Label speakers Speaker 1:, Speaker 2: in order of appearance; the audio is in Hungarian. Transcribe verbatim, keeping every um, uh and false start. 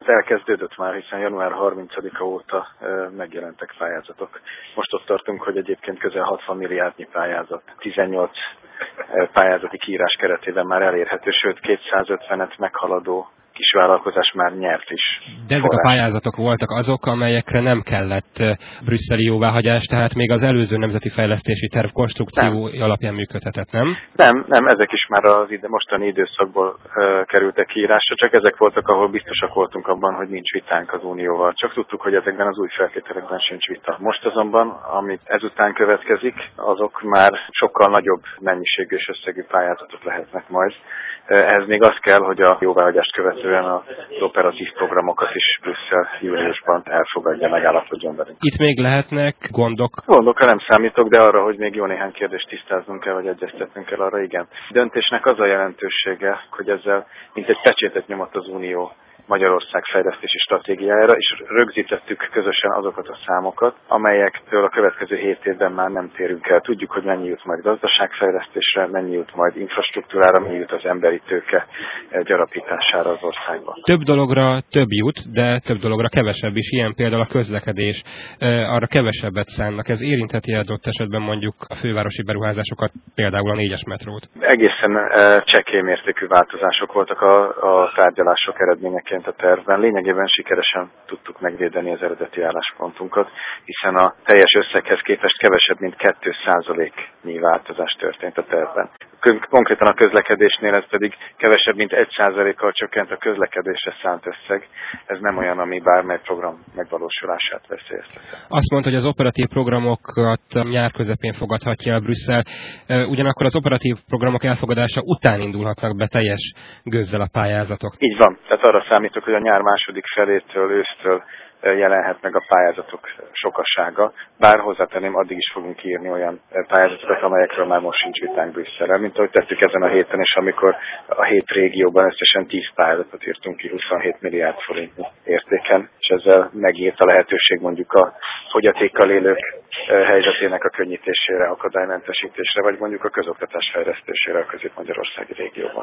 Speaker 1: Elkezdődött már, hiszen január harmincadika óta megjelentek pályázatok. Most ott tartunk, hogy egyébként közel hatvan milliárdnyi pályázat, tizennyolc pályázati kiírás keretében már elérhető, sőt kétszázötvenet meghaladó kisvállalkozás már nyert is.
Speaker 2: De ezek a pályázatok voltak azok, amelyekre nem kellett brüsszeli jóváhagyás, tehát még az előző nemzeti fejlesztési terv konstrukció nem. alapján működhetett, nem?
Speaker 1: Nem, nem, ezek is már az ide, mostani időszakból uh, kerültek kiírásra, csak ezek voltak, ahol biztosak voltunk abban, hogy nincs vitánk az Unióval. Csak tudtuk, hogy ezekben az új feltételekben sincs vita. Most azonban, amit ezután következik, azok már sokkal nagyobb mennyiségű és összegű pályázatok lehetnek majd. Ehhez még az kell, hogy a jóváhagyást követően az operatív programokat is Brüsszel júliusban elfogadja, megállapodjon velünk.
Speaker 2: Itt még lehetnek gondok?
Speaker 1: Gondokra nem számítok, de arra, hogy még jó néhány kérdést tisztáznunk kell, vagy egyeztetnünk kell, arra igen. A döntésnek az a jelentősége, hogy ezzel mint egy pecsétet nyomott az Unió Magyarország fejlesztési stratégiájára, és rögzítettük közösen azokat a számokat, amelyektől a következő hét évben már nem térünk el. Tudjuk, hogy mennyi jut majd gazdaságfejlesztésre, mennyi jut majd infrastruktúrára, mennyi jut az emberi tőke gyarapítására az országban.
Speaker 2: Több dologra több jut, de több dologra kevesebb is. Ilyen például a közlekedés, arra kevesebbet szánnak. Ez érintheti adott esetben mondjuk a fővárosi beruházásokat, például a négyes metrót?
Speaker 1: Egészen csekély mértékű változások voltak a, a tárgyalások eredményeként a tervben. Lényegében sikeresen tudtuk megvédeni az eredeti álláspontunkat, hiszen a teljes összeghez képest kevesebb, mint két százaléknyi változás történt a tervben. Konkrétan a közlekedésnél ez pedig kevesebb, mint egy százalékkal csökkent a közlekedésre szánt összeg. Ez nem olyan, ami bármely program megvalósulását veszélyezteti.
Speaker 2: Azt mondta, hogy az operatív programokat nyár közepén fogadhatja el Brüsszel. Ugyanakkor az operatív programok elfogadása után indulhatnak be teljes gőzzel a pályázatok.
Speaker 1: Így van. Tehát arra számítok, hogy a nyár második felétől, ősztől jelenhet meg a pályázatok sokasága, bár hozzátenném, addig is fogunk írni olyan pályázatokat, amelyekről már most sincs vitánk Brüsszel. Mint ahogy tettük ezen a héten is, amikor a hét régióban összesen tíz pályázatot írtunk ki huszonhét milliárd forintnyi értéken, és ezzel megírt a lehetőség mondjuk a fogyatékkal élők helyzetének a könnyítésére, akadálymentesítésre, vagy mondjuk a közoktatás fejlesztésére a közép-magyarországi régióban.